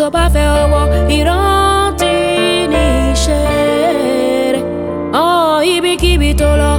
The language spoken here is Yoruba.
tó bá fẹ́ ọwọ́ ìrántí ní ìṣeré. Ibikíbi tó lọ